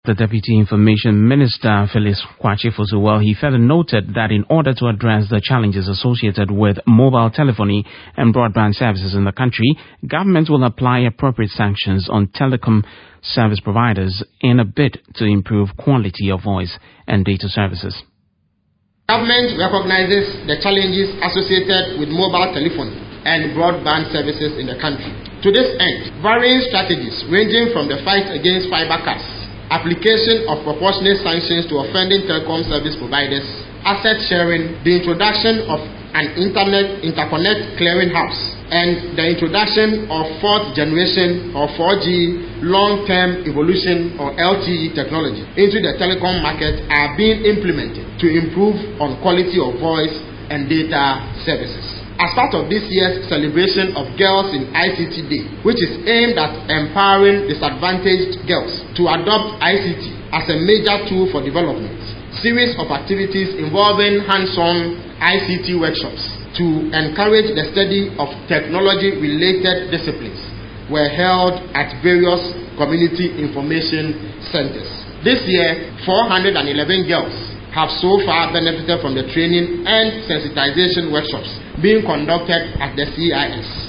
the Deputy Information Minister, Felix Kwakye Fosu. He further noted that in order to address the challenges associated with mobile telephony and broadband services in the country, government will apply appropriate sanctions on telecom service providers in a bid to improve quality of voice and data services. Government recognizes the challenges associated with mobile telephony and broadband services in the country. To this end, varying strategies ranging from the fight against fiber cuts, application of proportionate sanctions to offending telecom service providers, asset sharing, the introduction of an interconnect clearinghouse, and the introduction of fourth generation or 4G long-term evolution or LTE technology into the telecom market are being implemented to improve on quality of voice and data services. As part of this year's celebration of Girls in ICT Day, which is aimed at empowering disadvantaged girls to adopt ICT as a major tool for development, series of activities involving hands-on ICT workshops to encourage the study of technology-related disciplines were held at various community information centers. This year, 411 girls have so far benefited from the training and sensitization workshops being conducted at the CIS.